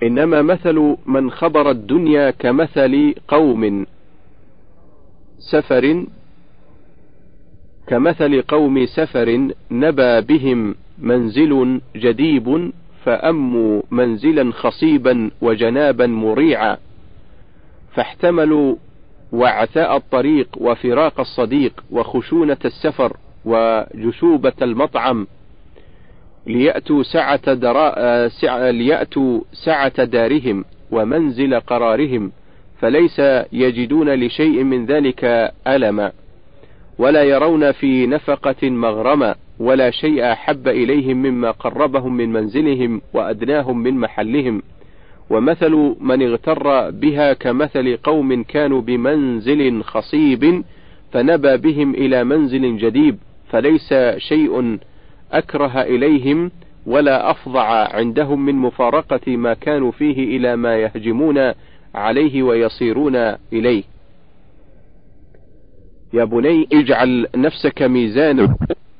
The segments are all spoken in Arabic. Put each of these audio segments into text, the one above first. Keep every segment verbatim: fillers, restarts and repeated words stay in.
إنما مثل من خبر الدنيا كمثل قوم سفر كمثل قوم سفر نبى بهم منزل جديب فأموا منزلا خصيبا وجنابا مريعا، فاحتملوا وعثاء الطريق وفراق الصديق وخشونة السفر وجشوبة المطعم ليأتوا سعة, درا... سع... ليأتوا سعة دارهم ومنزل قرارهم، فليس يجدون لشيء من ذلك ألما، ولا يرون في نفقة مغرما، ولا شيء أحب إليهم مما قربهم من منزلهم وأدناهم من محلهم. ومثل من اغتر بها كمثل قوم كانوا بمنزل خصيب فنبى بهم إلى منزل جديب، فليس شيء أكره إليهم ولا أفظع عندهم من مفارقة ما كانوا فيه إلى ما يهجمون عليه ويصيرون إليه. يا بني اجعل نفسك ميزانا.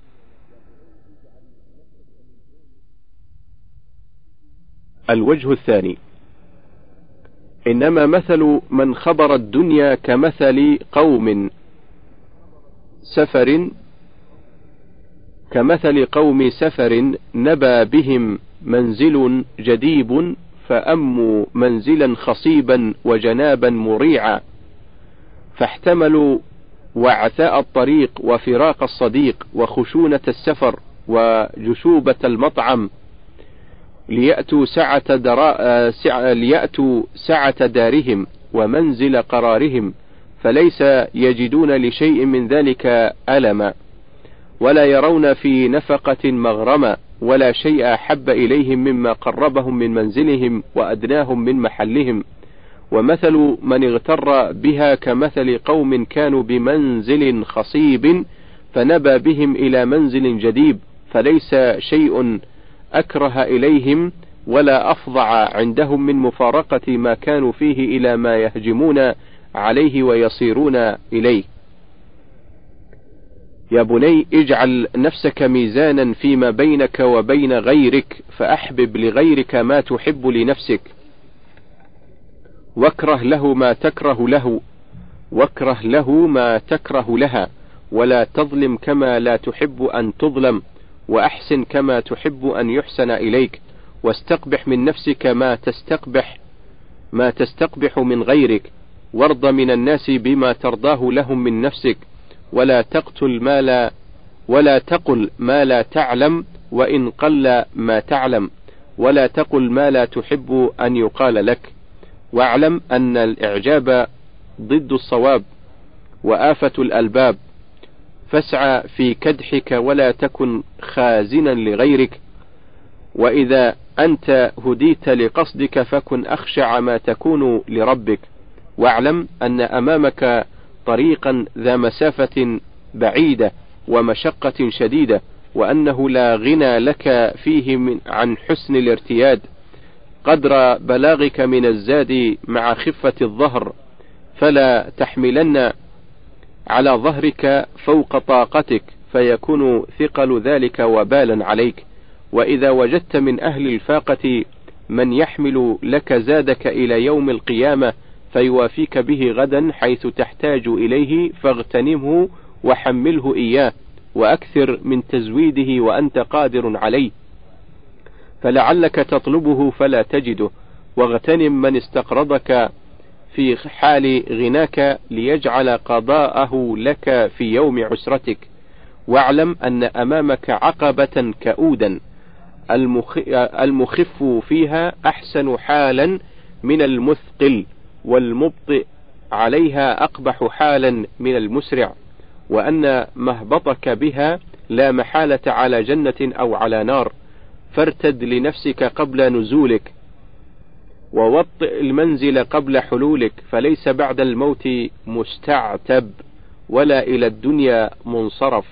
الوجه الثاني: إنما مثل من خبر الدنيا كمثل قوم سفر كمثل قوم سفر نبى بهم منزل جديب فأموا منزلا خصيبا وجنابا مريعا، فاحتملوا وعثاء الطريق وفراق الصديق وخشونة السفر وجشوبة المطعم ليأتوا سعة, درا... سع... ليأتوا سعة دارهم ومنزل قرارهم، فليس يجدون لشيء من ذلك ألما، ولا يرون في نفقة مغرما، ولا شيء أحب إليهم مما قربهم من منزلهم وأدناهم من محلهم. ومثل من اغتر بها كمثل قوم كانوا بمنزل خصيب فنبى بهم إلى منزل جديب، فليس شيء أكره إليهم ولا أفظع عندهم من مفارقة ما كانوا فيه إلى ما يهجمون عليه ويصيرون إليه. يا بني اجعل نفسك ميزانا فيما بينك وبين غيرك، فأحبب لغيرك ما تحب لنفسك، واكره له ما تكره له واكره له ما تكره لها، ولا تظلم كما لا تحب أن تظلم، وأحسن كما تحب أن يحسن إليك، واستقبح من نفسك ما تستقبح ما تستقبح من غيرك، وارض من الناس بما ترضاه لهم من نفسك، ولا تقتل ما لا ولا تقل ما لا تعلم وإن قل ما تعلم، ولا تقل ما لا تحب أن يقال لك، واعلم أن الإعجاب ضد الصواب وآفة الألباب، فاسعى في كدحك ولا تكن خازنا لغيرك، وإذا أنت هديت لقصدك فكن أخشع ما تكون لربك، واعلم أن أمامك طريقا ذا مسافة بعيدة ومشقة شديدة، وأنه لا غنى لك فيه من عن حسن الارتياد، قدر بلاغك من الزاد مع خفة الظهر، فلا تحملن على ظهرك فوق طاقتك فيكون ثقل ذلك وبالا عليك. وإذا وجدت من أهل الفاقة من يحمل لك زادك إلى يوم القيامة فيوافيك به غدا حيث تحتاج إليه، فاغتنمه وحمله إياه، وأكثر من تزويده وأنت قادر عليه، فلعلك تطلبه فلا تجده، واغتنم من استقرضك في حال غناك ليجعل قضاءه لك في يوم عسرتك، واعلم أن أمامك عقبة كؤودا المخف فيها أحسن حالا من المثقل، والمبطئ عليها أقبح حالا من المسرع، وأن مهبطك بها لا محالة على جنة أو على نار، فارتد لنفسك قبل نزولك، ووطئ المنزل قبل حلولك، فليس بعد الموت مستعتب ولا إلى الدنيا منصرف.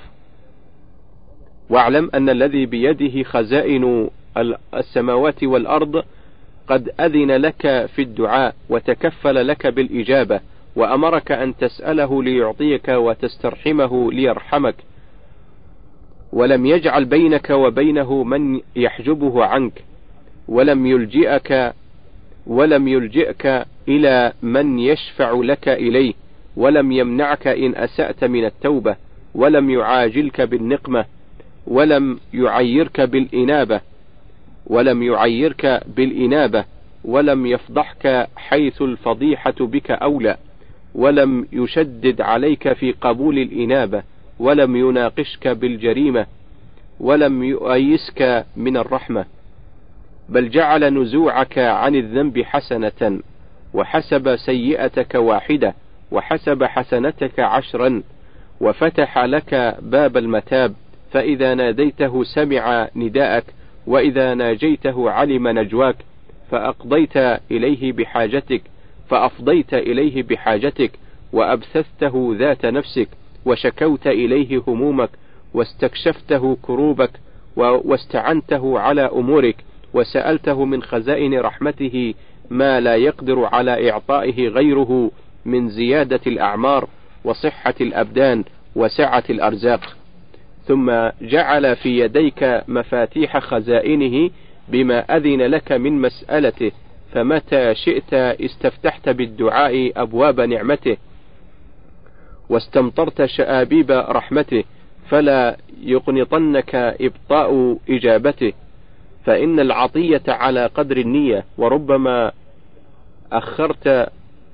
واعلم أن الذي بيده خزائن السماوات والأرض قد أذن لك في الدعاء وتكفل لك بالإجابة، وأمرك أن تسأله ليعطيك وتسترحمه ليرحمك، ولم يجعل بينك وبينه من يحجبه عنك، ولم يلجئك ولم يلجئك إلى من يشفع لك إليه، ولم يمنعك إن أسأت من التوبة، ولم يعاجلك بالنقمة، ولم يعيرك بالإنابة ولم يعيرك بالإنابة ولم يفضحك حيث الفضيحة بك أولى، ولم يشدد عليك في قبول الإنابة، ولم يناقشك بالجريمة، ولم يؤيسك من الرحمة، بل جعل نزوعك عن الذنب حسنة، وحسب سيئتك واحدة، وحسب حسنتك عشرا، وفتح لك باب المتاب، فإذا ناديته سمع نداءك، وإذا ناجيته علم نجواك، فأقضيت إليه بحاجتك فأفضيت إليه بحاجتك، وأبثثته ذات نفسك، وشكوت إليه همومك، واستكشفته كروبك، واستعنته على أمورك، وسألته من خزائن رحمته ما لا يقدر على إعطائه غيره من زيادة الأعمار وصحة الأبدان وسعة الأرزاق. ثم جعل في يديك مفاتيح خزائنه بما أذن لك من مسألته، فمتى شئت استفتحت بالدعاء أبواب نعمته، واستمطرت شآبيب رحمته، فلا يقنطنك إبطاء إجابته، فإن العطية على قدر النية، وربما أخرت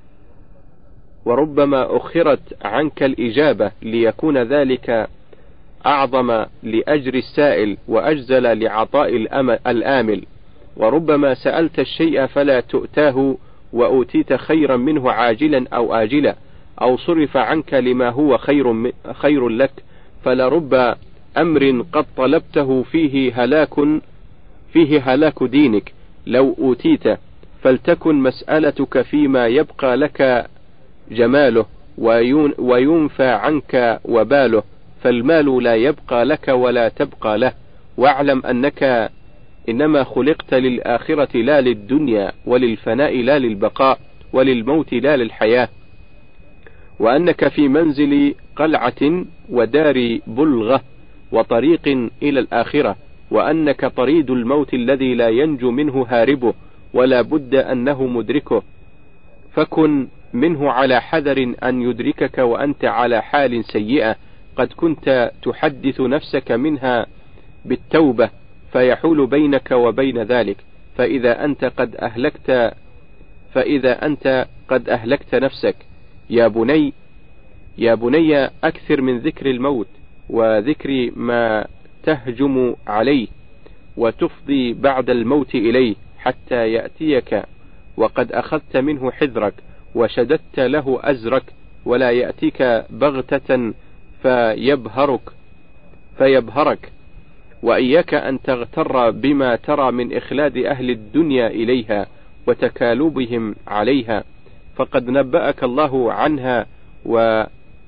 وربما أخرت عنك الإجابة ليكون ذلك أعظم لأجر السائل وأجزل لعطاء الآمل، وربما سألت الشيء فلا تؤتاه وأوتيت خيرا منه عاجلا أو آجلا، أو صرف عنك لما هو خير, خير لك، فلرب أمر قد طلبته فيه هلاك فيه هلاك دينك لو أوتيت، فلتكن مسألتك فيما يبقى لك جماله وينفى عنك وباله، فالمال لا يبقى لك ولا تبقى له، واعلم أنك إنما خلقت للآخرة لا للدنيا، وللفناء لا للبقاء، وللموت لا للحياة، وأنك في منزل قلعة ودار بلغة وطريق إلى الآخرة، وأنك طريد الموت الذي لا ينجو منه هاربه، ولا بد أنه مدركه، فكن منه على حذر أن يدركك وأنت على حال سيئة قد كنت تحدث نفسك منها بالتوبة، فيحول بينك وبين ذلك، فإذا أنت قد أهلكت فإذا أنت قد أهلكت نفسك. يا بني يا بني أكثر من ذكر الموت وذكر ما تهجم عليه وتفضي بعد الموت إليه، حتى يأتيك وقد أخذت منه حذرك وشددت له أزرك، ولا يأتيك بغتة فيبهرك فيبهرك وإياك أن تغتر بما ترى من إخلاد أهل الدنيا إليها وتكالبهم عليها، فقد نبأك الله عنها و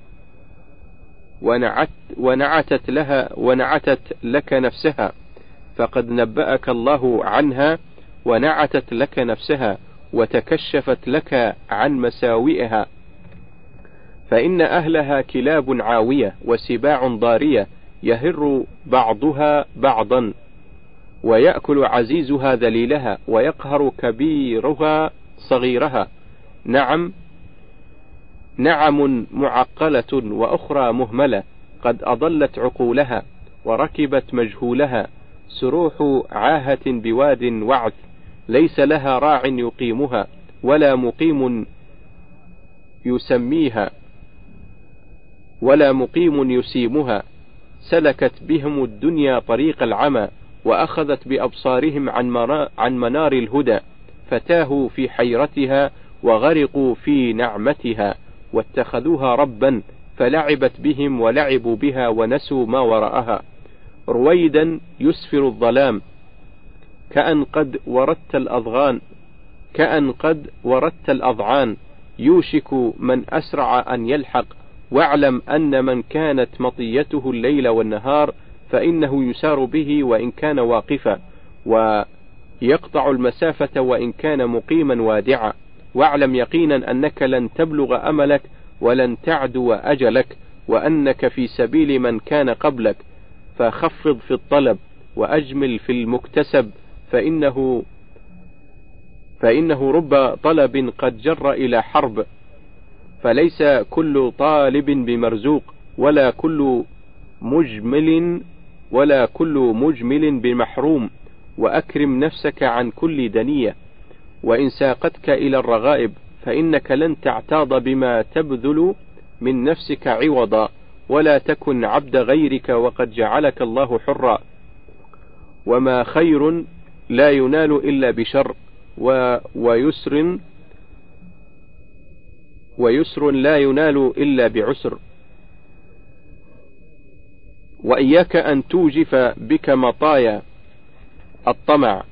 ونعت ونعتت لها ونعتت لك نفسها فقد نبأك الله عنها ونعتت لك نفسها وتكشفت لك عن مساوئها، فإن أهلها كلاب عاوية وسباع ضارية، يهر بعضها بعضا، ويأكل عزيزها ذليلها، ويقهر كبيرها صغيرها. نعم نعم معقلة وأخرى مهملة، قد أضلت عقولها وركبت مجهولها، سروح عاهة بواد وعث، ليس لها راع يقيمها ولا مقيم يسميها ولا مقيم يسيمها، سلكت بهم الدنيا طريق العمى، وأخذت بأبصارهم عن منار الهدى، فتاهوا في حيرتها وغرقوا في نعمتها، واتخذوها ربا فلعبت بهم ولعبوا بها ونسوا ما وراءها. رويدا يسفر الظلام كأن قد وردت الأضغان كأن قد وردت الأضعان، يوشك من أسرع أن يلحق، واعلم أن من كانت مطيته الليل والنهار فإنه يسار به وإن كان واقفا، ويقطع المسافة وإن كان مقيما وادعا، واعلم يقينا أنك لن تبلغ أملك ولن تعدو أجلك، وأنك في سبيل من كان قبلك، فخفض في الطلب وأجمل في المكتسب، فإنه فإنه رب طلب قد جر إلى حرب، فليس كل طالب بمرزوق، ولا كل مجمل ولا كل مجمل بمحروم، وأكرم نفسك عن كل دنية، وإن ساقتك إلى الرغائب فإنك لن تعتاض بما تبذل من نفسك عوضا، ولا تكن عبد غيرك وقد جعلك الله حرا، وما خير لا ينال إلا بشر، و ويسر ويسر لا ينال إلا بعسر. وإياك أن توجف بك مطايا الطمع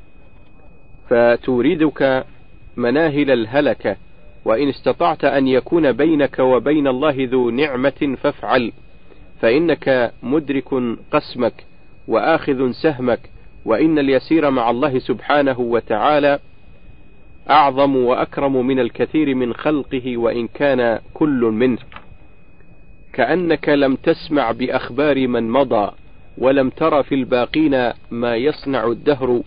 فتوردك مناهل الهلكة، وإن استطعت أن يكون بينك وبين الله ذو نعمة فافعل، فإنك مدرك قسمك وآخذ سهمك، وإن اليسير مع الله سبحانه وتعالى أعظم وأكرم من الكثير من خلقه، وإن كان كل منه. كأنك لم تسمع بأخبار من مضى، ولم تر في الباقين ما يصنع الدهر،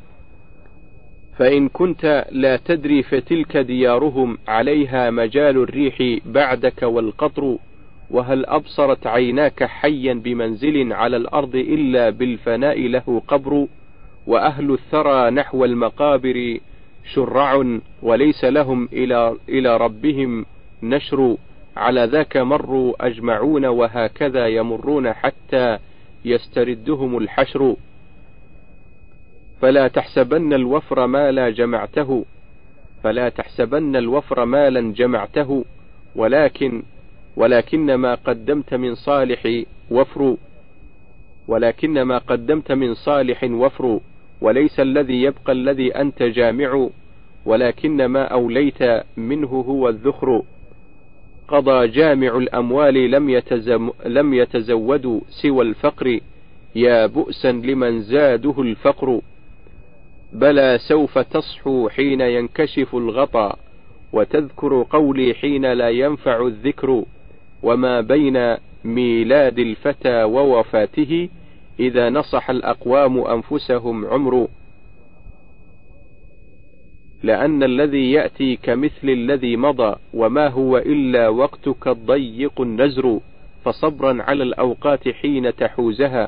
فإن كنت لا تدري فتلك ديارهم عليها مجال الريح بعدك والقطر، وهل أبصرت عيناك حيا بمنزل على الأرض إلا بالفناء له قبر، وأهل الثرى نحو المقابر شرع، وليس لهم إلى, إلى ربهم نشر، على ذاك مروا أجمعون، وهكذا يمرون حتى يستردهم الحشر. فلا تحسبن الوفر مالا جمعته فلا تحسبن الوفر مالا جمعته ولكن ولكن ما قدمت من صالح وفر ولكن ما قدمت من صالح وفر وليس الذي يبقى الذي أنت جامع، ولكن ما أوليت منه هو الذخر. قضى جامع الأموال لم, يتزم لم يتزودوا سوى الفقر، يا بؤسا لمن زاده الفقر. بلى سوف تصحو حين ينكشف الغطا، وتذكر قولي حين لا ينفع الذكر، وما بين ميلاد الفتى ووفاته إذا نصح الأقوام أنفسهم عمر. لأن الذي يأتي كمثل الذي مضى، وما هو إلا وقتك الضيق النزر، فصبرا على الأوقات حين تحوزها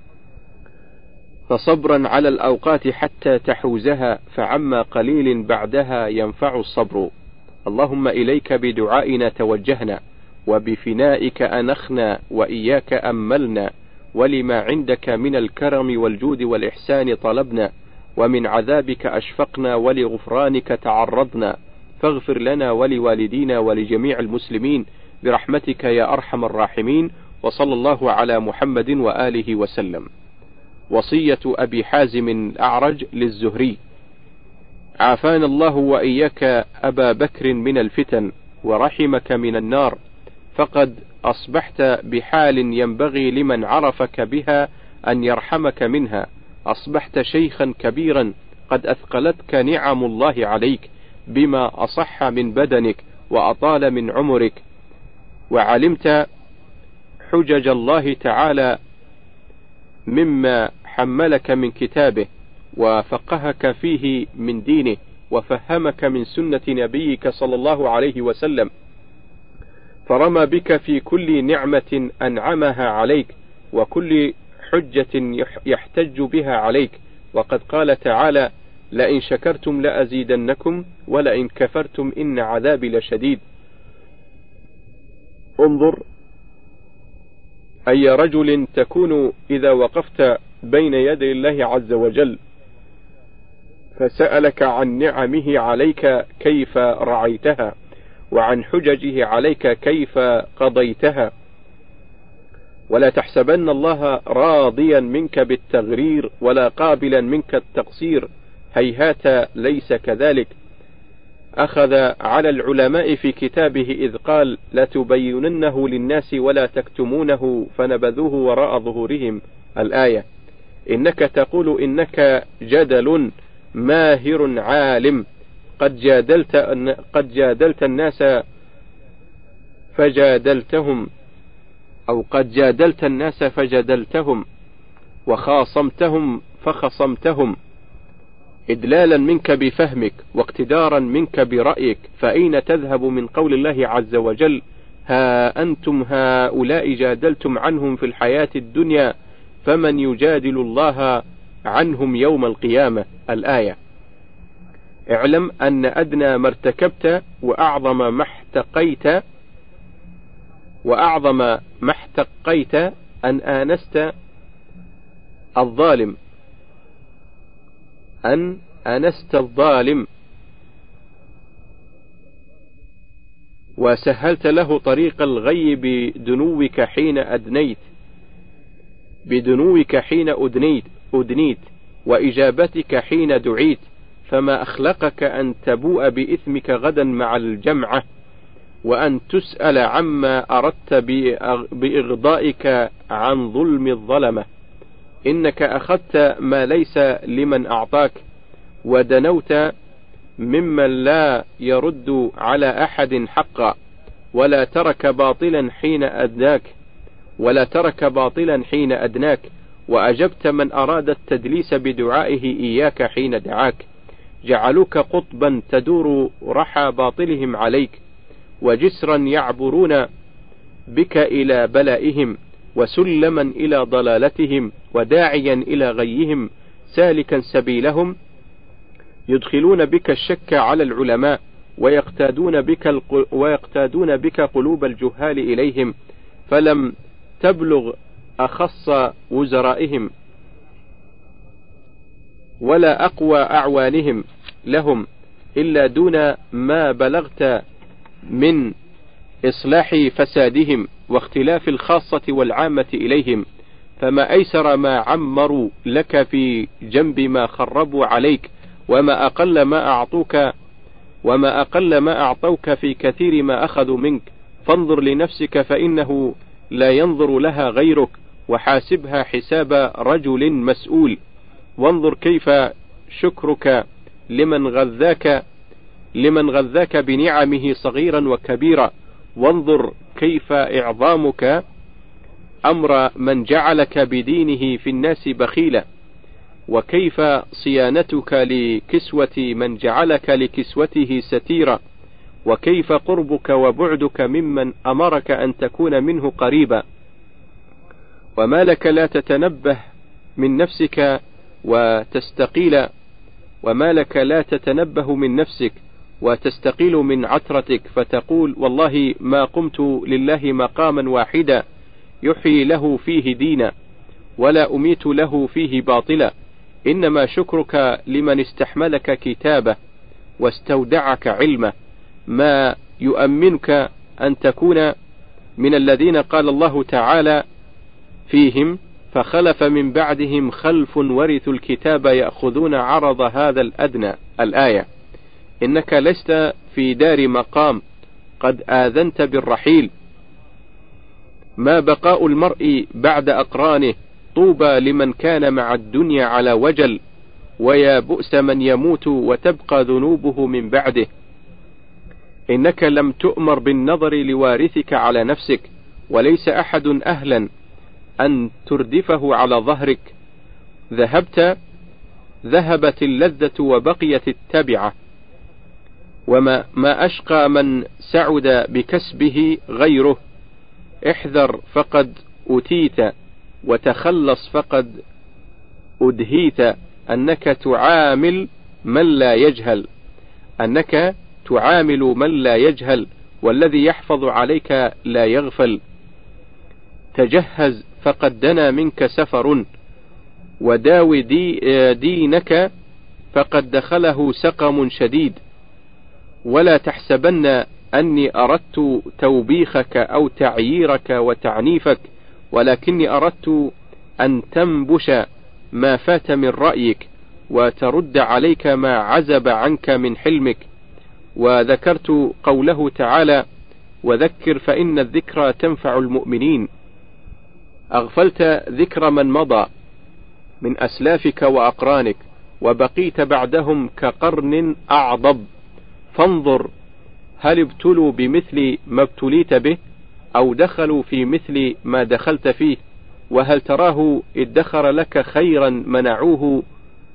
فصبرا على الأوقات حتى تحوزها، فعما قليل بعدها ينفع الصبر. اللهم إليك بدعائنا توجهنا، وبفنائك أنخنا، وإياك أملنا، ولما عندك من الكرم والجود والإحسان طلبنا، ومن عذابك أشفقنا، ولغفرانك تعرضنا، فاغفر لنا ولوالدينا ولجميع المسلمين برحمتك يا أرحم الراحمين. وصلى الله على محمد وآله وسلم. وصية أبي حازم الأعرج للزهري: عافانا الله وإياك أبا بكر من الفتن، ورحمك من النار، فقد أصبحت بحال ينبغي لمن عرفك بها أن يرحمك منها. أصبحت شيخا كبيرا قد أثقلتك نعم الله عليك بما أصح من بدنك وأطال من عمرك، وعلمت حجج الله تعالى مما حملك من كتابه، وفقهك فيه من دينه، وفهمك من سنة نبيك صلى الله عليه وسلم، فرمى بك في كل نعمة أنعمها عليك، وكل حجة يحتج بها عليك. وقد قال تعالى: لئن شكرتم لأزيدنكم ولئن كفرتم إن عذابي لشديد. انظر أي رجل تكون إذا وقفت بين يدي الله عز وجل فسألك عن نعمه عليك كيف رعيتها، وعن حججه عليك كيف قضيتها. ولا تحسبن الله راضيا منك بالتغرير، ولا قابلا منك التقصير، هيهات ليس كذلك. أخذ على العلماء في كتابه إذ قال: لتبيننه للناس ولا تكتمونه فنبذوه وراء ظهورهم. الآية. إنك تقول إنك جدل ماهر عالم، قد جادلت قد جادلت الناس فجادلتهم أو قد جادلت الناس فجدلتهم، وخاصمتهم فخصمتهم، إدلالا منك بفهمك واقتدارا منك برأيك، فأين تذهب من قول الله عز وجل: ها أنتم هؤلاء جادلتم عنهم في الحياة الدنيا فمن يجادل الله عنهم يوم القيامة؟ الآية. اعلم أن أدنى ما ارتكبت وأعظم ما احتقيت وأعظم ما احتقيت أن آنست الظالم أن أنست الظالم وسهلت له طريق الغي بدنوك حين أدنيت بدنوك حين أدنيت أدنيت وإجابتك حين دعيت، فما أخلقك أن تبوء بإثمك غدا مع الجمعة، وأن تسأل عما أردت بإغضائك عن ظلم الظلمة. إنك أخذت ما ليس لمن أعطاك، ودنوت ممن لا يرد على أحد حقا، ولا ترك باطلا حين أدناك ولا ترك باطلا حين أدناك وأجبت من أراد التدليس بدعائه إياك حين دعاك. جعلوك قطبا تدور رحى باطلهم عليك، وجسرا يعبرون بك إلى بلائهم، وسلما إلى ضلالتهم، وداعيا إلى غيهم، سالكا سبيلهم. يدخلون بك الشك على العلماء، ويقتادون بك, ويقتادون بك قلوب الجهال إليهم، فلم تبلغ أخص وزرائهم ولا أقوى أعوانهم لهم إلا دون ما بلغت من إصلاح فسادهم واختلاف الخاصة والعامة إليهم. فما أيسر ما عمروا لك في جنب ما خربوا عليك، وما أقل ما أعطوك وما أقل ما أعطوك في كثير ما أخذوا منك. فانظر لنفسك فإنه لا ينظر لها غيرك، وحاسبها حساب رجل مسؤول. وانظر كيف شكرك لمن غذاك لمن غذاك بنعمه صغيرا وكبيرا، وانظر كيف إعظامك أمر من جعلك بدينه في الناس بخيلا، وكيف صيانتك لكسوة من جعلك لكسوته ستيرا، وكيف قربك وبعدك ممن أمرك أن تكون منه قريبا. وما لك لا تتنبه من نفسك وتستقيل وما لك لا تتنبه من نفسك وتستقيل من عترتك، فتقول: والله ما قمت لله مقاما واحدا يحيي له فيه دينا، ولا أميت له فيه باطلا. إنما شكرك لمن استحملك كتابه واستودعك علمه، ما يؤمنك أن تكون من الذين قال الله تعالى فيهم: فخلف من بعدهم خلف ورثوا الكتاب يأخذون عرض هذا الأدنى. الآية. إنك لست في دار مقام، قد آذنت بالرحيل. ما بقاء المرء بعد أقرانه، طوبى لمن كان مع الدنيا على وجل، ويا بؤس من يموت وتبقى ذنوبه من بعده. إنك لم تؤمر بالنظر لوارثك على نفسك، وليس أحد أهلا أن تردفه على ظهرك. ذهبت ذهبت اللذة وبقيت التبعة، وما ما أشقى من سعد بكسبه غيره. احذر فقد أتيت، وتخلص فقد أدهيت. أنك تعامل من لا يجهل أنك تعامل من لا يجهل والذي يحفظ عليك لا يغفل. تجهز فقد دنا منك سفر، وداو دي دينك فقد دخله سقم شديد. ولا تحسبن أني أردت توبيخك أو تعييرك وتعنيفك، ولكني أردت أن تنبش ما فات من رأيك، وترد عليك ما عزب عنك من حلمك. وذكرت قوله تعالى: وذكر فإن الذكرى تنفع المؤمنين. أغفلت ذكر من مضى من أسلافك وأقرانك، وبقيت بعدهم كقرن أعضب. فانظر هل ابتلوا بمثل ما ابتليت به، أو دخلوا في مثل ما دخلت فيه؟ وهل تراه ادخر لك خيرا منعوه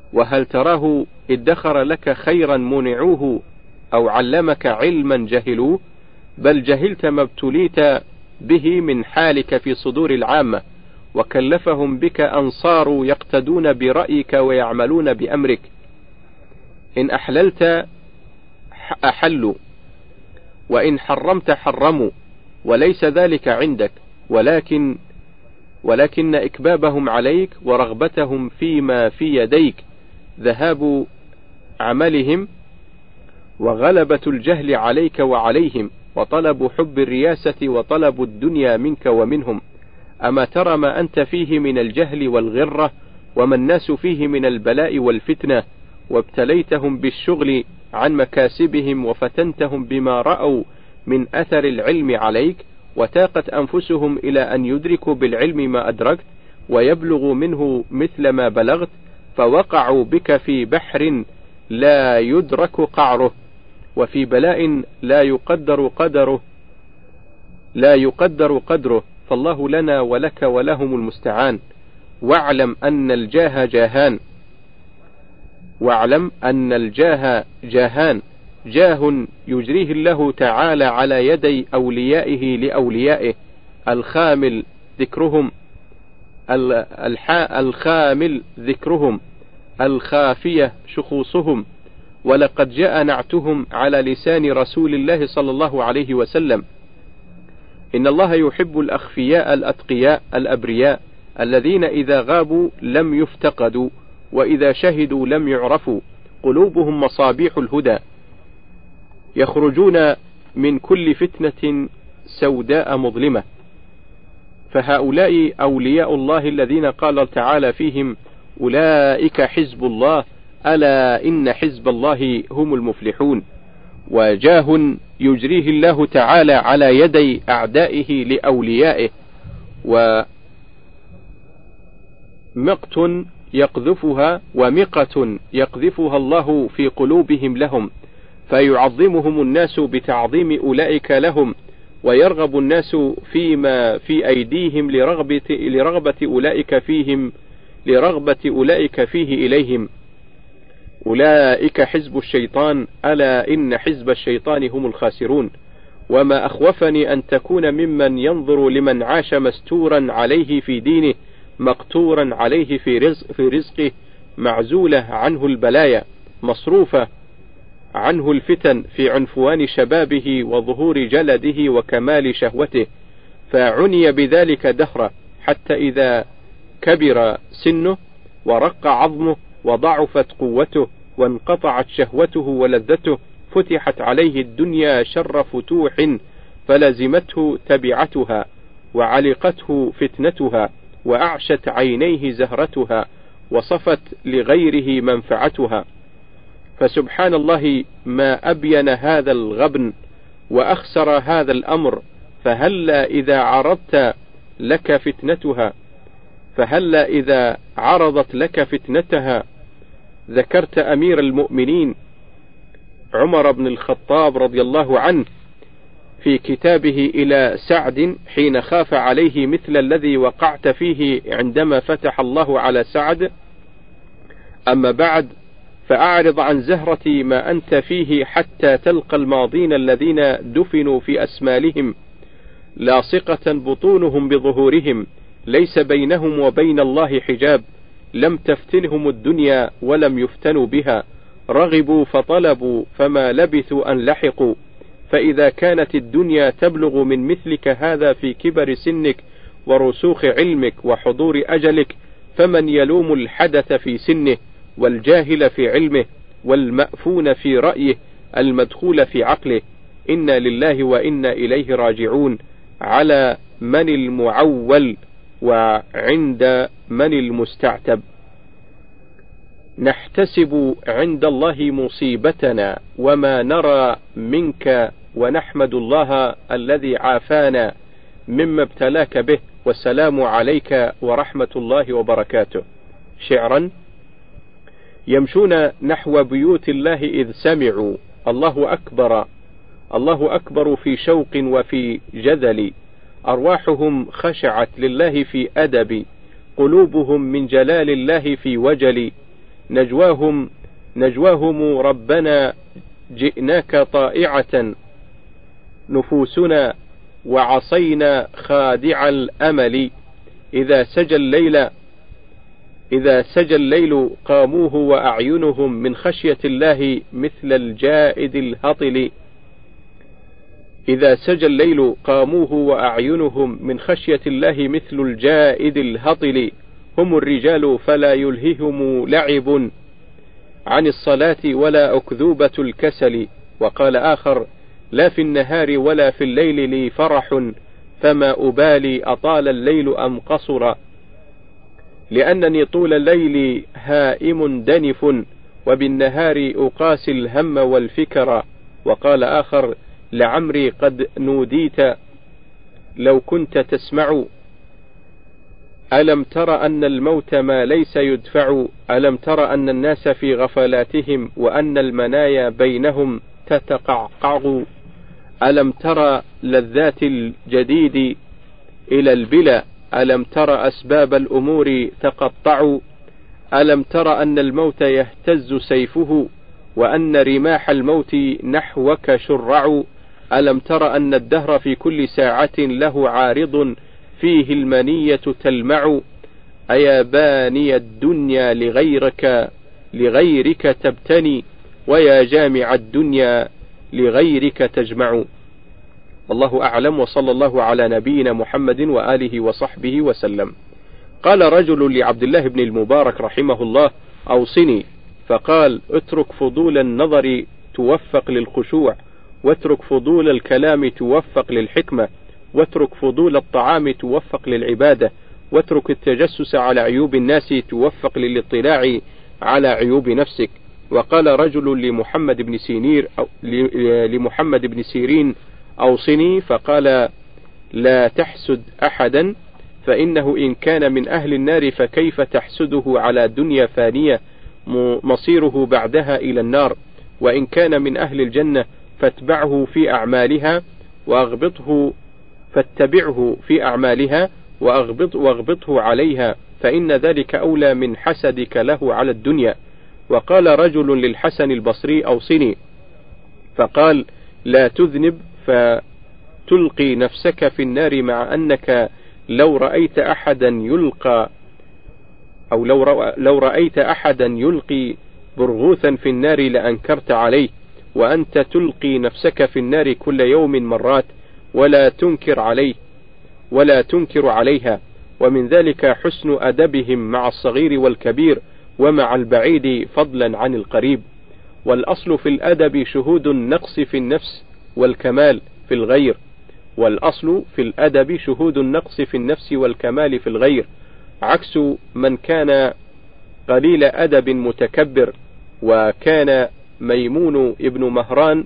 وهل تراه ادخر لك خيرا منعوه أو علمك علما جهلوه؟ بل جهلت ما ابتليت به من حالك في صدور العامة، وكلفهم بك أنصار يقتدون برأيك ويعملون بأمرك. إن أحللت أحلوا، وإن حرمت حرموا، وليس ذلك عندك، ولكن ولكن إكبابهم عليك ورغبتهم فيما في يديك ذهاب عملهم، وغلبة الجهل عليك وعليهم، وطلب حب الرياسة وطلب الدنيا منك ومنهم. أما ترى ما أنت فيه من الجهل والغرة، وما الناس فيه من البلاء والفتنة، وابتليتهم بالشغل عن مكاسبهم، وفتنتهم بما رأوا من أثر العلم عليك، وتاقت أنفسهم إلى أن يدركوا بالعلم ما أدركت، ويبلغوا منه مثل ما بلغت، فوقعوا بك في بحر لا يدرك قعره، وفي بلاء لا يقدر قدره لا يقدر قدره، فالله لنا ولك ولهم المستعان. واعلم أن الجاه جاهان واعلم أن الجاه جاهان جاه يجريه الله تعالى على يدي أوليائه لأوليائه، الخامل ذكرهم الخامل ذكرهم الخافية شخوصهم. ولقد جاء نعتهم على لسان رسول الله صلى الله عليه وسلم: إن الله يحب الأخفياء الأتقياء الأبرياء، الذين إذا غابوا لم يفتقدوا، وإذا شهدوا لم يعرفوا، قلوبهم مصابيح الهدى، يخرجون من كل فتنة سوداء مظلمة. فهؤلاء أولياء الله الذين قال تعالى فيهم: أولئك حزب الله، ألا إن حزب الله هم المفلحون. وجاه يجريه الله تعالى على يدي أعدائه لأوليائه، ومقت يقذفها ومقة يقذفها الله في قلوبهم لهم، فيعظمهم الناس بتعظيم أولئك لهم، ويرغب الناس فيما في أيديهم لرغبة, لرغبة أولئك فيهم لرغبة أولئك فيه إليهم. أولئك حزب الشيطان، ألا إن حزب الشيطان هم الخاسرون. وما أخوفني أن تكون ممن ينظر لمن عاش مستورا عليه في دينه، مقتورا عليه في, رزق في رزقه، معزولة عنه البلايا، مصروفة عنه الفتن، في عنفوان شبابه وظهور جلده وكمال شهوته، فعني بذلك دهرا، حتى إذا كبر سنه ورق عظمه وضعفت قوته وانقطعت شهوته ولذته، فتحت عليه الدنيا شر فتوح، فلزمته تبعتها، وعلقته فتنتها، وأعشت عينيه زهرتها، وصفت لغيره منفعتها. فسبحان الله ما أبين هذا الغبن وأخسر هذا الأمر. فهلا إذا عرضت لك فتنتها فهلا إذا عرضت لك فتنتها ذكرت أمير المؤمنين عمر بن الخطاب رضي الله عنه في كتابه إلى سعد حين خاف عليه مثل الذي وقعت فيه عندما فتح الله على سعد: أما بعد، فأعرض عن زهرة ما أنت فيه حتى تلقى الماضين الذين دفنوا في أسمالهم، لاصقة بطونهم بظهورهم، ليس بينهم وبين الله حجاب، لم تفتنهم الدنيا ولم يفتنوا بها، رغبوا فطلبوا فما لبثوا أن لحقوا. فإذا كانت الدنيا تبلغ من مثلك هذا في كبر سنك ورسوخ علمك وحضور أجلك، فمن يلوم الحدث في سنه، والجاهل في علمه، والمأفون في رأيه، المدخول في عقله؟ إنا لله وإنا إليه راجعون. على من المعول وعند من المستعتب. نحتسب عند الله مصيبتنا وما نرى منك، ونحمد الله الذي عافانا مما ابتلاك به، والسلام عليك ورحمة الله وبركاته. شعرا: يمشون نحو بيوت الله إذ سمعوا الله أكبر، الله أكبر في شوق وفي جذل، أرواحهم خشعت لله في أدب، قلوبهم من جلال الله في وجل، نجواهم نجواهم ربنا جئناك طائعة نفوسنا وعصينا خادع الأمل. إذا سجى الليل إذا سجى الليل قاموه وأعينهم من خشية الله مثل الجائد الهطل. إذا سجى الليل قاموه وأعينهم من خشية الله مثل الجائد الهطل. هم الرجال فلا يلههم لعب عن الصلاة ولا أكذوبة الكسل. وقال آخر: لا في النهار ولا في الليل لي فرح فما أبالي أطال الليل أم قصر، لأنني طول الليل هائم دنف وبالنهار أقاسي الهم والفكر. وقال آخر: لعمري قد نوديت لو كنت تسمع، ألم تر أن الموت ما ليس يدفع، ألم تر أن الناس في غفلاتهم وأن المنايا بينهم تتقعقع، ألم تر لذات الجديد إلى البلا، ألم تر أسباب الأمور تقطع، ألم تر أن الموت يهتز سيفه وأن رماح الموت نحوك شرع، ألم تر أن الدهر في كل ساعة له عارض فيه المنية تلمع، أيا باني الدنيا لغيرك لغيرك تبتني ويا جامع الدنيا لغيرك تجمع. والله أعلم، وصلى الله على نبينا محمد وآله وصحبه وسلم. قال رجل لعبد الله بن المبارك رحمه الله: أوصني. فقال: اترك فضول النظر توفق للخشوع، واترك فضول الكلام توفق للحكمة، واترك فضول الطعام توفق للعبادة، واترك التجسس على عيوب الناس توفق للاطلاع على عيوب نفسك. وقال رجل لمحمد بن سينير أو لمحمد بن سيرين: أوصني. فقال: لا تحسد أحدا، فإنه إن كان من أهل النار فكيف تحسده على دنيا فانية مصيره بعدها إلى النار، وإن كان من أهل الجنة فاتبعه في أعمالها وأغبطه فاتبعه في أعمالها وأغبط واغبطه عليها، فإن ذلك أولى من حسدك له على الدنيا. وقال رجل للحسن البصري: أوصني. فقال: لا تذنب فتلقي نفسك في النار، مع أنك لو رأيت أحدا يلقى أو لو, رأ لو رأيت أحدا يلقي برغوثا في النار لأنكرت عليه، وأنت تلقي نفسك في النار كل يوم مرات ولا تنكر عليه ولا تنكر عليها. ومن ذلك حسن أدبهم مع الصغير والكبير ومع البعيد فضلا عن القريب. والأصل في الأدب شهود النقص في النفس والكمال في الغير والأصل في الأدب شهود النقص في النفس والكمال في الغير، عكس من كان قليل أدب متكبر. وكان ميمون ابن مهران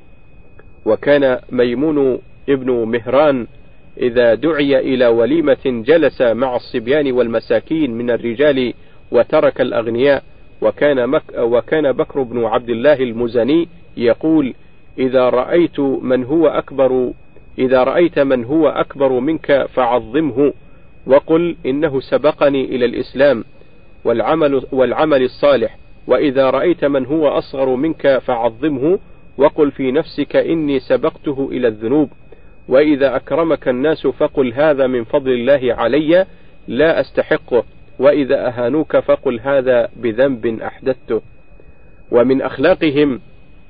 وكان ميمون ابن مهران إذا دعي إلى وليمة جلس مع الصبيان والمساكين من الرجال وترك الأغنياء. وكان, مك وكان بكر بن عبد الله المزني يقول: إذا رأيت من هو أكبر إذا رأيت من هو أكبر منك فعظمه، وقل إنه سبقني إلى الإسلام والعمل, والعمل الصالح. وإذا رأيت من هو أصغر منك فعظمه، وقل في نفسك إني سبقته إلى الذنوب. وإذا أكرمك الناس فقل هذا من فضل الله علي لا أستحقه، وإذا أهانوك فقل هذا بذنب أحدثته. ومن أخلاقهم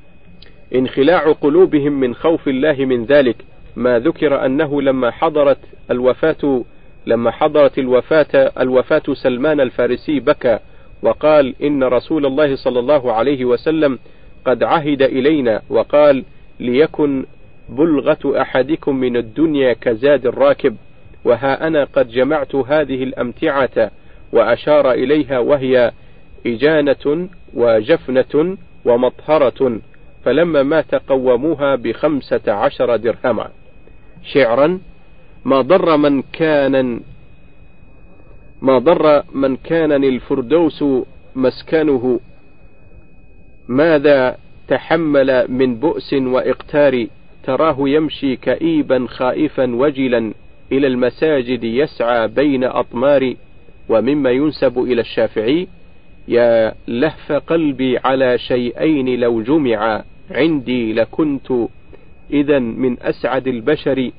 انخلاع قلوبهم من خوف الله من ذلك، ما ذكر أنه لما حضرت الوفاة لما حضرت الوفاة الوفاة سلمان الفارسي بكى وقال: إن رسول الله صلى الله عليه وسلم قد عهد إلينا وقال: ليكن بلغة أحدكم من الدنيا كزاد الراكب، وها أنا قد جمعت هذه الأمتعة، وأشار إليها وهي إجانة وجفنة ومطهرة، فلما مات قوموها بخمسة عشر درهما. شعرا: ما ضر من كان ما ضر من كان الفردوس مسكنه، ماذا تحمل من بؤس وإقتار، تراه يمشي كئيبا خائفا وجلا إلى المساجد يسعى بين أطمار. ومما ينسب إلى الشافعي: يا لهف قلبي على شيئين لو جمعا عندي لكنت إذا من أسعد البشر،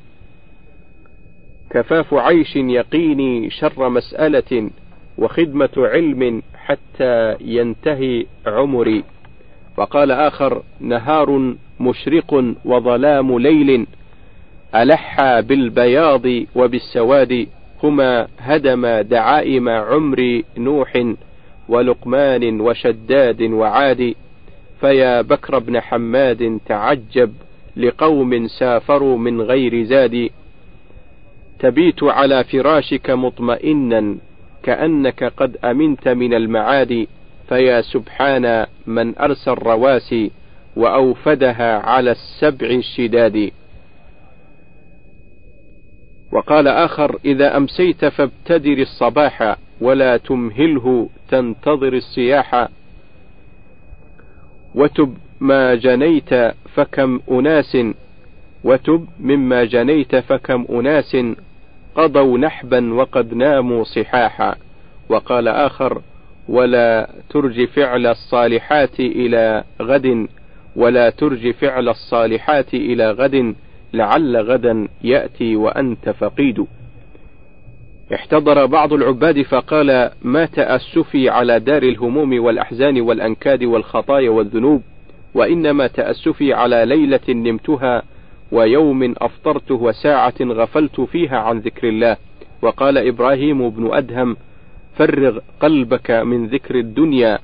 كفاف عيش يقيني شر مسألة، وخدمة علم حتى ينتهي عمري. وقال آخر: نهار مشرق وظلام ليل، ألحى بالبياض وبالسواد، هما هدم دعائم عمر نوح ولقمان وشداد وعاد، فيا بكر بن حماد تعجب لقوم سافروا من غير زاد، تبيت على فراشك مطمئنا كأنك قد أمنت من المعاد، فيا سبحان من أرسى الرواسي وأوفدها على السبع الشداد. وقال آخر: إذا أمسيت فابتدر الصباح ولا تمهله تنتظر الصياح، وتب ما جنيت فكم أناس وتب مما جنيت فكم أناس قضوا نحبا وقد ناموا صحاحا. وقال آخر: ولا ترج فعل الصالحات إلى غد ولا ترج فعل الصالحات إلى غد لعل غدا يأتي وأنت فقيد. احتضر بعض العباد فقال: ما تأسفي على دار الهموم والأحزان والأنكاد والخطايا والذنوب، وإنما تأسفي على ليلة نمتها ويوم أفطرت وساعة غفلت فيها عن ذكر الله. وقال إبراهيم بن أدهم: فرغ قلبك من ذكر الدنيا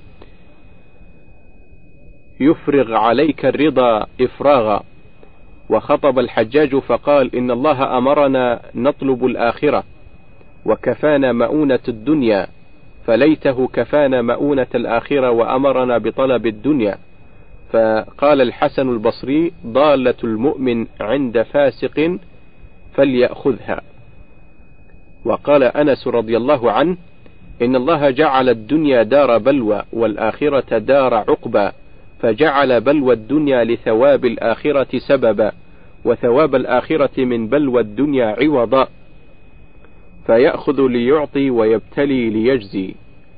يفرغ عليك الرضا إفراغا. وخطب الحجاج فقال: إن الله أمرنا نطلب الآخرة وكفانا مؤونة الدنيا، فليته كفانا مؤونة الآخرة وأمرنا بطلب الدنيا. فقال الحسن البصري: ضالة المؤمن عند فاسق فليأخذها. وقال أنس رضي الله عنه: إن الله جعل الدنيا دار بلوى والآخرة دار عقبى، فجعل بلوى الدنيا لثواب الآخرة سببا، وثواب الآخرة من بلوى الدنيا عوضا، فيأخذ ليعطي ويبتلي ليجزي.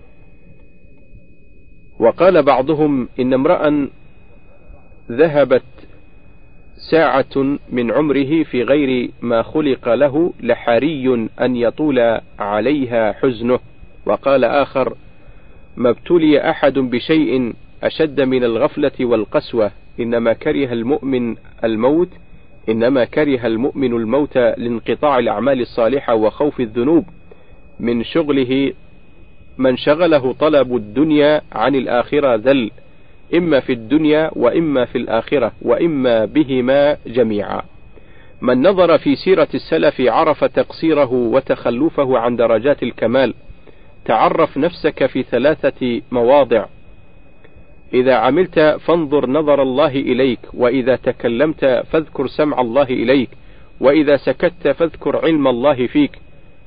وقال بعضهم: إن امرأ ذهبت ساعة من عمره في غير ما خلق له لحري أن يطول عليها حزنه. وقال آخر: ما ابتلي أحد بشيء أشد من الغفلة والقسوة، إنما كره المؤمن الموت إنما كره المؤمن الموت لانقطاع الأعمال الصالحة وخوف الذنوب من شغله. من شغله طلب الدنيا عن الآخرة ذل، إما في الدنيا وإما في الآخرة وإما بهما جميعا. من نظر في سيرة السلف عرف تقصيره وتخلفه عن درجات الكمال. تعرف نفسك في ثلاثة مواضع: إذا عملت فانظر نظر الله إليك، وإذا تكلمت فاذكر سمع الله إليك، وإذا سكت فاذكر علم الله فيك.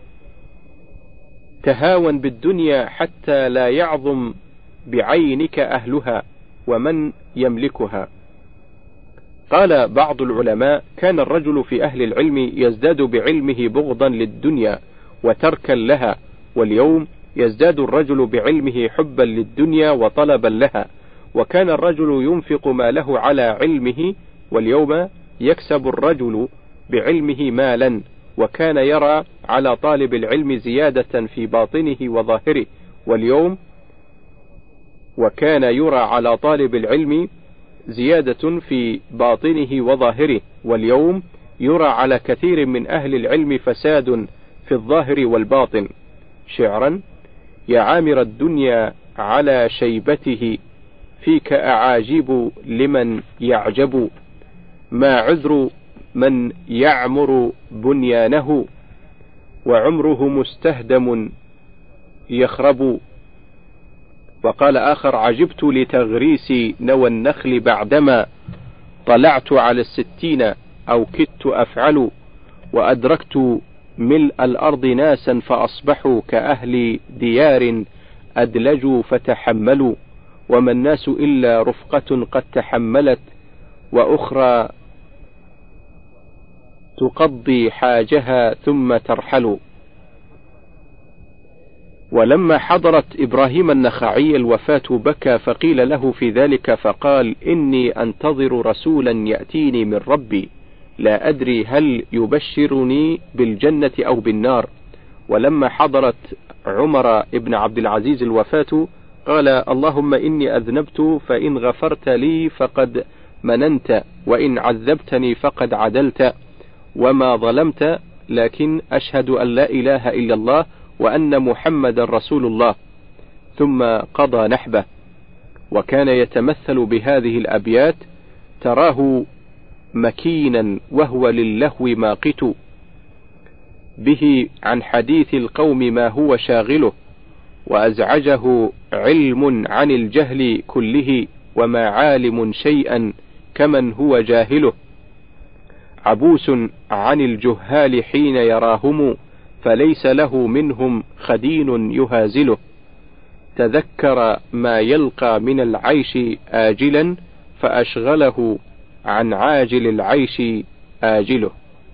تهاون بالدنيا حتى لا يعظم بعينك أهلها ومن يملكها. قال بعض العلماء: كان الرجل في أهل العلم يزداد بعلمه بغضا للدنيا وتركا لها، واليوم يزداد الرجل بعلمه حبا للدنيا وطلبا لها. وكان الرجل ينفق ماله على علمه، واليوم يكسب الرجل بعلمه مالا. وكان يرى على طالب العلم زيادة في باطنه وظاهره، واليوم وكان يرى على طالب العلم زيادة في باطنه وظاهره، واليوم يرى على كثير من أهل العلم فساد في الظاهر والباطن. شعرا: يا عامر الدنيا على شيبته، فيك أعاجب لمن يعجب، ما عذر من يعمر بنيانه، وعمره مستهدم يخرب. وقال آخر: عجبت لتغريس نوى النخل بعدما طلعت على الستين أو كدت أفعل، وأدركت ملء الأرض ناسا فأصبحوا كأهل ديار أدلجوا فتحملوا، وما الناس إلا رفقة قد تحملت، وأخرى تقضي حاجها ثم ترحل. ولما حضرت إبراهيم النخعي الوفاة بكى، فقيل له في ذلك فقال: إني أنتظر رسولا يأتيني من ربي، لا أدري هل يبشرني بالجنة أو بالنار. ولما حضرت عمر بن عبد العزيز الوفاة قال: اللهم إني أذنبت، فإن غفرت لي فقد مننت، وإن عذبتني فقد عدلت، وما ظلمت، لكن أشهد أن لا إله إلا الله وأن محمد رسول الله. ثم قضى نحبه. وكان يتمثل بهذه الأبيات: تراه مكينا وهو للهو ماقت، به عن حديث القوم ما هو شاغله، وأزعجه علم عن الجهل كله، وما عالم شيئا كمن هو جاهله، عبوس عن الجهال حين يراهم، فليس له منهم خدين يهازله، تذكر ما يلقى من العيش آجلا، فأشغله عن عاجل العيش آجله.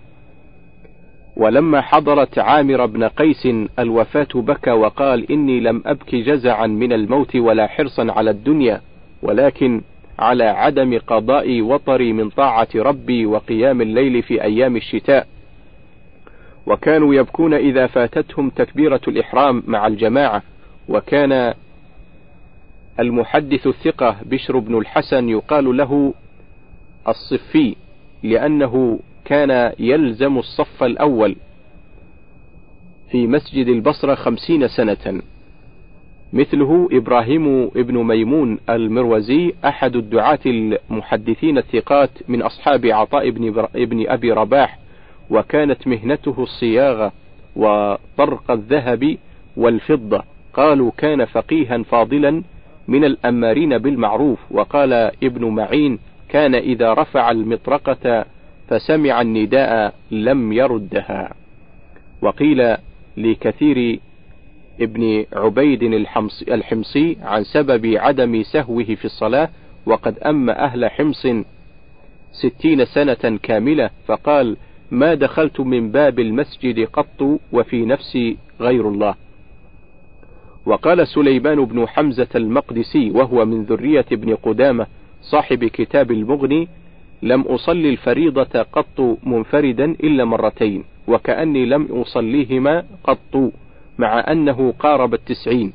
ولما حضرت عامر بن قيس الوفاة بكى وقال: إني لم أبك جزعا من الموت ولا حرصا على الدنيا، ولكن على عدم قضاء وطري من طاعة ربي وقيام الليل في أيام الشتاء. وكانوا يبكون إذا فاتتهم تكبيرة الإحرام مع الجماعة. وكان المحدث الثقة بشر بن الحسن يقال له الصفي، لأنه كان يلزم الصف الأول في مسجد البصرة خمسين سنة. مثله إبراهيم ابن ميمون المروزي، أحد الدعاة المحدثين الثقات من أصحاب عطاء ابن أبي رباح، وكانت مهنته الصياغة وطرق الذهب والفضة. قالوا: كان فقيها فاضلا من الأمارين بالمعروف. وقال ابن معين: كان إذا رفع المطرقة فسمع النداء لم يردها. وقيل لكثير ابن عبيد الحمصي عن سبب عدم سهوه في الصلاة، وقد أم أهل حمص ستين سنة كاملة، فقال: ما دخلت من باب المسجد قط وفي نفسي غير الله. وقال سليمان بن حمزة المقدسي، وهو من ذرية ابن قدامة صاحب كتاب المغني: لم أصلي الفريضة قط منفردا إلا مرتين، وكأني لم أصليهما قط، مع أنه قارب التسعين.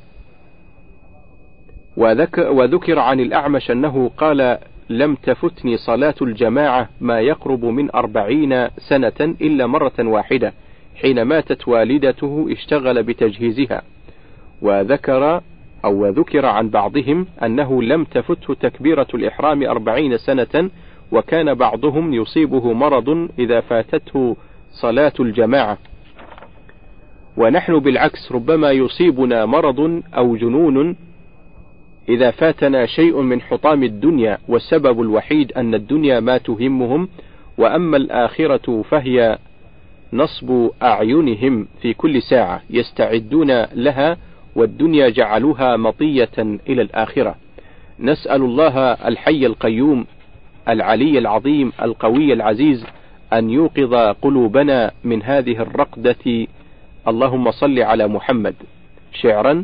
وذكر عن الأعمش أنه قال: لم تفتني صلاة الجماعة ما يقرب من أربعين سنة إلا مرة واحدة، حين ماتت والدته اشتغل بتجهيزها. وذكر أو ذكر عن بعضهم أنه لم تفته تكبيرة الإحرام أربعين سنة، وكان بعضهم يصيبه مرض إذا فاتته صلاة الجماعة. ونحن بالعكس ربما يصيبنا مرض أو جنون إذا فاتنا شيء من حطام الدنيا، والسبب الوحيد أن الدنيا ما تهمهم، وأما الآخرة فهي نصب أعينهم في كل ساعة يستعدون لها، والدنيا جعلوها مطية إلى الآخرة. نسأل الله الحي القيوم العلي العظيم القوي العزيز أن يوقظ قلوبنا من هذه الرقدة. اللهم صل على محمد. شعرا: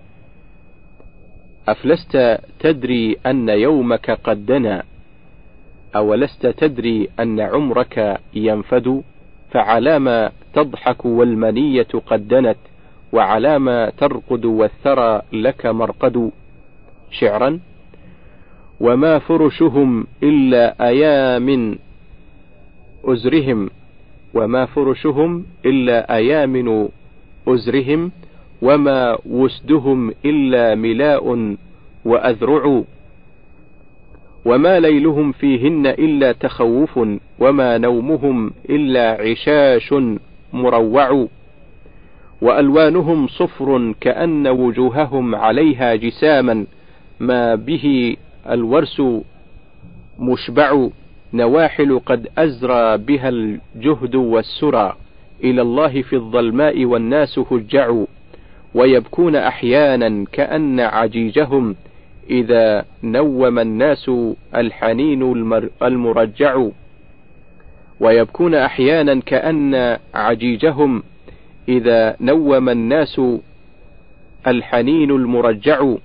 أفلست تدري أن يومك قد دنا، أولست تدري أن عمرك ينفد، فعلام تضحك والمنية قد دنت، وعلام ترقد والثرى لك مرقد. شعرا: وما فرشهم إلا أيام أزرهم، وما فرشهم إلا أيامن أزرهم، وما وسدهم إلا ملاء وأذرع، وما ليلهم فيهن إلا تخوف، وما نومهم إلا عشاش مروع، وألوانهم صفر كأن وجوههم عليها جساما، ما به الورس مشبع، نواحل قد أزرى بها الجهد والسرى، إلى الله في الظلماء والناس هجع، ويبكون أحيانا كأن عجيجهم إذا نوم الناس الحنين المرجع، ويبكون أحيانا كأن عجيجهم إذا نوم الناس الحنين المرجع،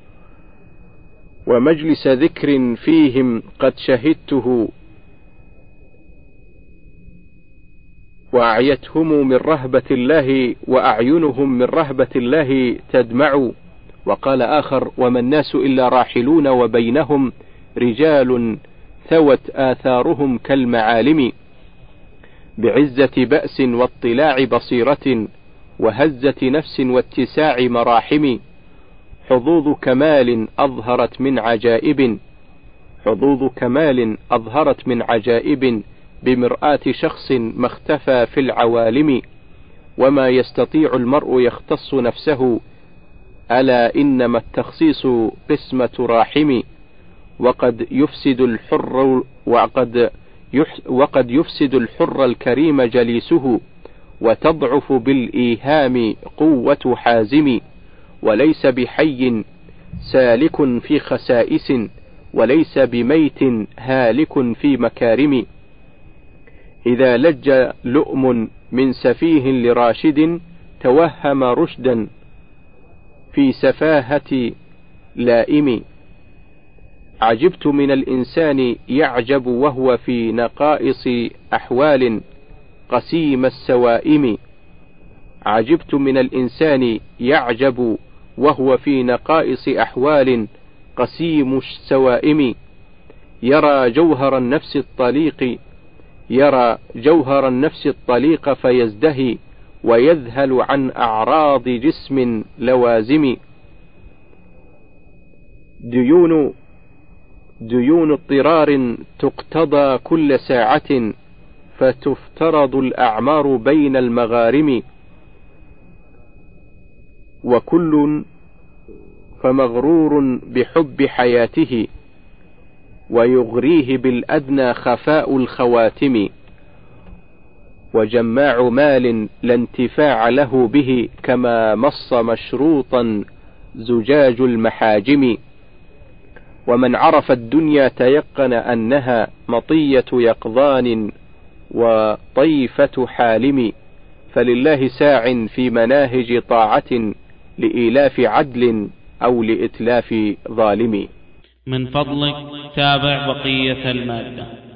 ومجلس ذكر فيهم قد شهدته، وأعيتهم من رهبة الله وأعينهم من رهبة الله تدمع. وقال آخر: وما الناس إلا راحلون وبينهم رجال ثوت آثارهم كالمعالم، بعزة بأس واطلاع بصيرة وهزة نفس واتساع مراحم، حظوظ كمال أظهرت من عجائب حظوظ كمال أظهرت من عجائب بمرآة شخص ما اختفى في العوالم، وما يستطيع المرء يختص نفسه، ألا إنما التخصيص قسمة راحم، وقد يفسد الحر وقد وقد يفسد الحر الكريم جليسه، وتضعف بالإيهام قوة حازم، وليس بحي سالك في خسائس، وليس بميت هالك في مكارم، إذا لج لؤم من سفيه لراشد توهم رشدا في سفاهة لائم، عجبت من الإنسان يعجب وهو في نقائص أحوال قسيم السوائم، عجبت من الإنسان يعجب وهو في نقائص أحوال قسيم السوائم، يرى جوهر النفس الطليق يرى جوهر النفس الطليق فيزدهي، ويذهل عن أعراض جسم لوازم، ديون ديون اضطرار تقتضى كل ساعة، فتفترض الأعمار بين المغارم، وكل فمغرور بحب حياته، ويغريه بالأدنى خفاء الخواتم، وجماع مال لا انتفاع له به، كما مص مشروطا زجاج المحاجم، ومن عرف الدنيا تيقن أنها مطية يقظان وطيفة حالم، فلله ساع في مناهج طاعة لإيلاف عدل أو لإتلاف ظالم. من فضلك تابع بقية المادة.